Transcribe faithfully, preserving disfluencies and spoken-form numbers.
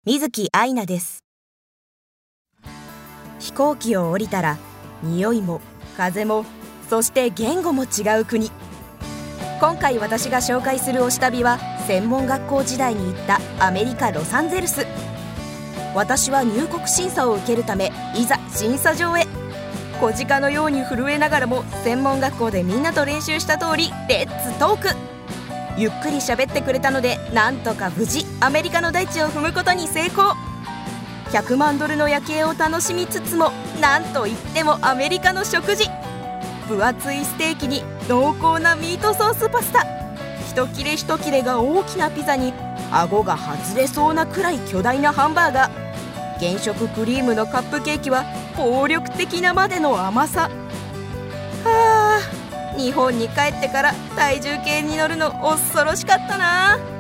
水木愛菜です。飛行機を降りたら匂いも風もそして言語も違う国。今回私が紹介する推し旅は専門学校時代に行ったアメリカ・ロサンゼルス。私は入国審査を受けるためいざ審査場へ。小鹿のように震えながらも専門学校でみんなと練習した通りレッツトーク。ゆっくり喋ってくれたのでなんとか無事アメリカの大地を踏むことに成功。ひゃくまんドルの夜景を楽しみつつもなんといってもアメリカの食事。分厚いステーキに濃厚なミートソースパスタ、一切れ一切れが大きなピザに顎が外れそうなくらい巨大なハンバーガー、原色クリームのカップケーキは暴力的なまでの甘さ。はあ、日本に帰ってから体重計に乗るの恐ろしかったな。